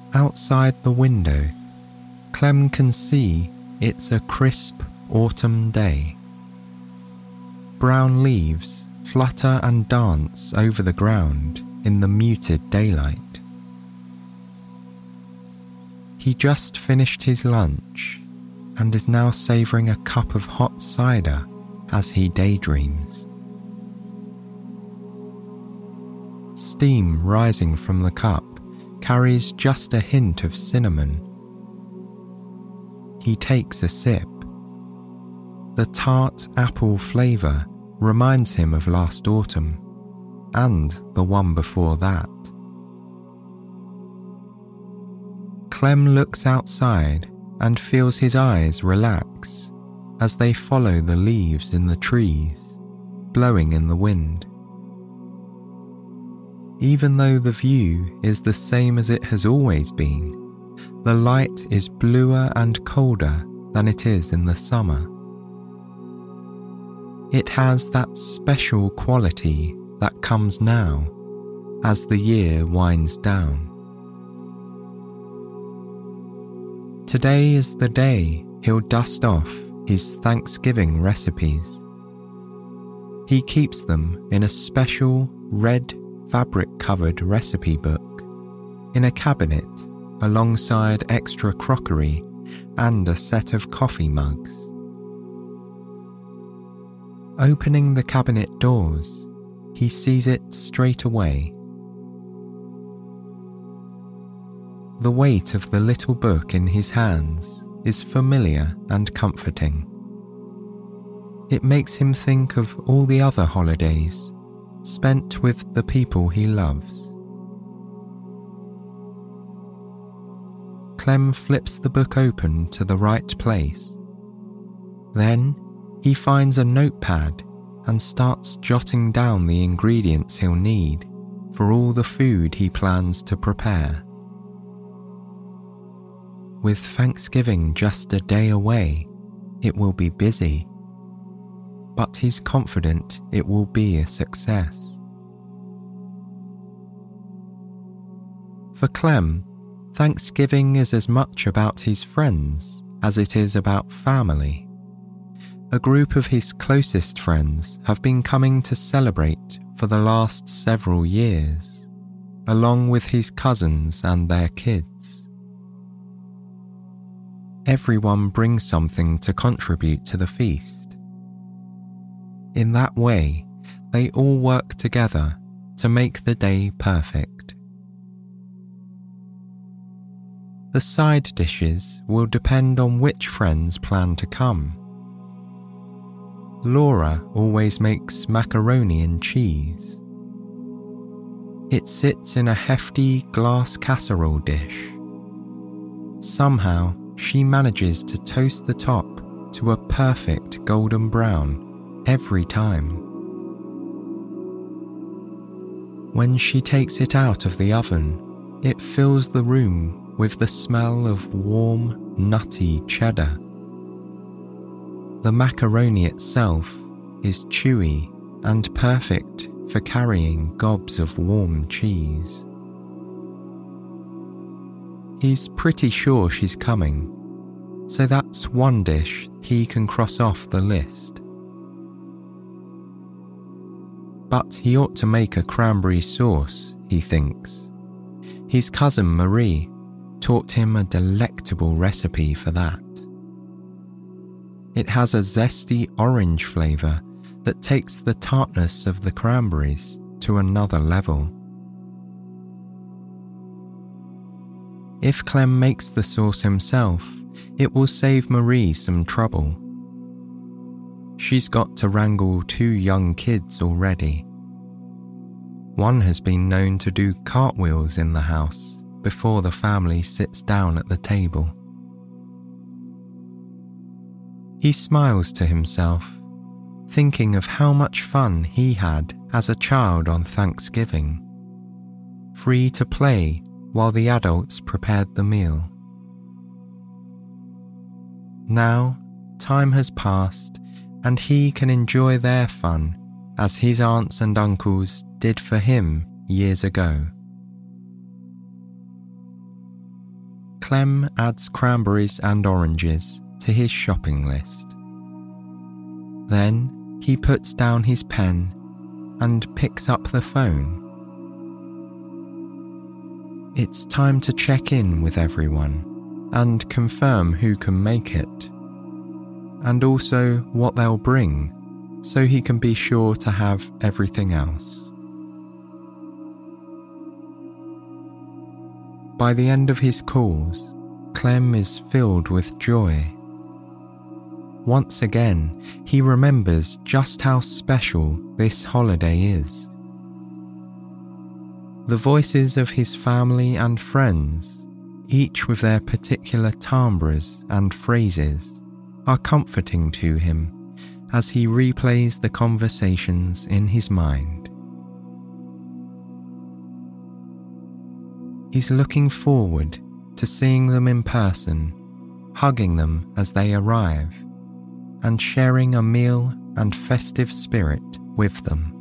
Outside the window, Clem can see it's a crisp autumn day. Brown leaves flutter and dance over the ground in the muted daylight. He just finished his lunch and is now savouring a cup of hot cider as he daydreams. Steam rising from the cup carries just a hint of cinnamon. He takes a sip. The tart apple flavour reminds him of last autumn and the one before that. Clem looks outside and feels his eyes relax as they follow the leaves in the trees, blowing in the wind. Even though the view is the same as it has always been, the light is bluer and colder than it is in the summer. It has that special quality that comes now as the year winds down. Today is the day he'll dust off his Thanksgiving recipes. He keeps them in a special red fabric-covered recipe book in a cabinet alongside extra crockery and a set of coffee mugs. Opening the cabinet doors, he sees it straight away. The weight of the little book in his hands is familiar and comforting. It makes him think of all the other holidays spent with the people he loves. Clem flips the book open to the right place. Then he finds a notepad and starts jotting down the ingredients he'll need for all the food he plans to prepare. With Thanksgiving just a day away, it will be busy, but he's confident it will be a success. For Clem, Thanksgiving is as much about his friends as it is about family. A group of his closest friends have been coming to celebrate for the last several years, along with his cousins and their kids. Everyone brings something to contribute to the feast. In that way, they all work together to make the day perfect. The side dishes will depend on which friends plan to come. Laura always makes macaroni and cheese. It sits in a hefty glass casserole dish. Somehow, she manages to toast the top to a perfect golden brown every time. When she takes it out of the oven, it fills the room with the smell of warm, nutty cheddar. The macaroni itself is chewy and perfect for carrying gobs of warm cheese. He's pretty sure she's coming, so that's one dish he can cross off the list. But he ought to make a cranberry sauce, he thinks. His cousin Marie taught him a delectable recipe for that. It has a zesty orange flavour that takes the tartness of the cranberries to another level. If Clem makes the sauce himself, it will save Marie some trouble. She's got to wrangle 2 young kids already. One has been known to do cartwheels in the house before the family sits down at the table. He smiles to himself, thinking of how much fun he had as a child on Thanksgiving, free to play while the adults prepared the meal. Now, time has passed and he can enjoy their fun as his aunts and uncles did for him years ago. Clem adds cranberries and oranges to his shopping list. Then he puts down his pen and picks up the phone. It's time to check in with everyone and confirm who can make it, and also what they'll bring, so he can be sure to have everything else. By the end of his calls, Clem is filled with joy. Once again, he remembers just how special this holiday is. The voices of his family and friends, each with their particular timbres and phrases, are comforting to him as he replays the conversations in his mind. He's looking forward to seeing them in person, hugging them as they arrive, and sharing a meal and festive spirit with them.